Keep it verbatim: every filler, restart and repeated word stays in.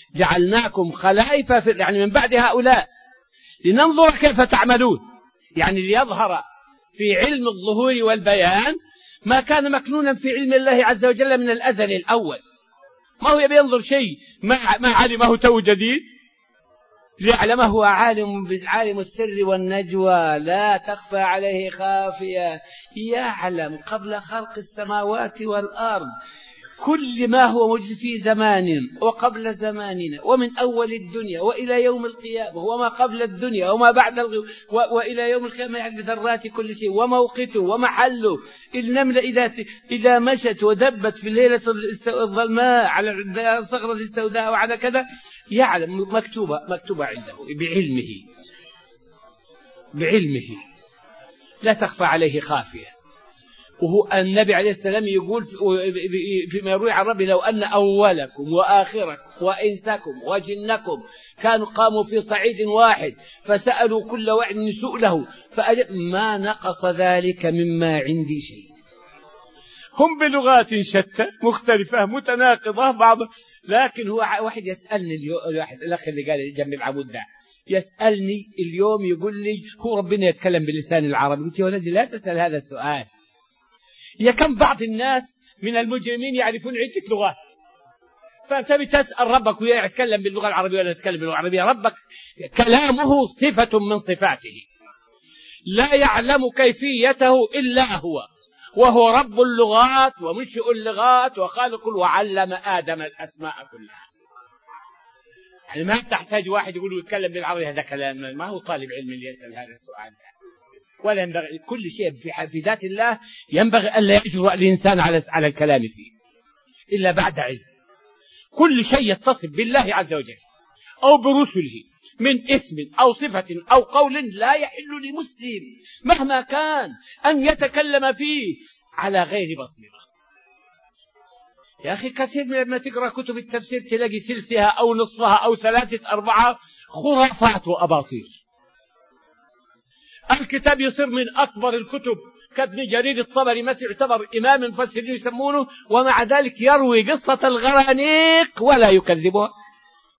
جعلناكم خلائف في يعني من بعد هؤلاء لننظر كيف تعملون، يعني ليظهر في علم الظهور والبيان ما كان مكنونا في علم الله عز وجل من الأزل الأول. ما هو يبي ينظر شيء ما ما علمه تو جديد، ليعلمه هو عالم عالم السر والنجوى لا تخفى عليه خافية، يعلم قبل خلق السماوات والأرض كل ما هو موجود في زمان وقبل زماننا، ومن أول الدنيا وإلى يوم القيامة، وما قبل الدنيا وما بعد الغ... و... وإلى يوم القيامة، يعني بذرات كل شيء وموقته ومحله. النملة إذا إذا مشت ودبت في الليلة الظلماء على الصخرة السوداء وعلى كذا يعلم، مكتوبة مكتوبة عنده بعلمه بعلمه لا تخفى عليه خافية. وهو النبي عليه السلام يقول فيما يروي عن ربي: لو أن أولكم وآخركم وإنسكم وجنكم كانوا قاموا في صعيد واحد فسألوا كل واحد سؤله فأجب ما نقص ذلك مما عندي شيء. هم بلغات شتى مختلفة متناقضة بعض، لكن هو واحد يسألني الواحد الأخ اللي قال جنب العمود ده يسألني اليوم يقول لي: هو ربنا يتكلم باللسان العربي؟ قلت يا ولدي لا تسأل هذا السؤال، يا كم بعض الناس من المجرمين يعرفون عدة لغات، فأنت بتسأل ربك ويتكلم باللغة العربية ولا يتكلم باللغة العربية؟ ربك كلامه صفة من صفاته لا يعلم كيفيته إلا هو، وهو رب اللغات ومنشئ اللغات وخالق، وعلم آدم الأسماء كلها. يعني ما تحتاج واحد يقول يتكلم بالعربي هذا كلام، ما هو طالب علم اللي يسأل هذا السؤال ده. ولا ينبغي، كل شيء في ذات الله ينبغي ألا يجرؤ الإنسان على على الكلام فيه إلا بعد علم. كل شيء يتصف بالله عز وجل أو برسله من اسم أو صفة أو قول لا يحل لمسلم مهما كان أن يتكلم فيه على غير بصيرة. يا أخي كثير من لما تقرأ كتب التفسير تلاقي ثلثها أو نصفها أو ثلاثة أربعة خرافات وأباطيل. الكتاب يصير من أكبر الكتب كابن جرير الطبري مثل يعتبر إمام مفسرين يسمونه، ومع ذلك يروي قصة الغرانيق ولا يكذبها.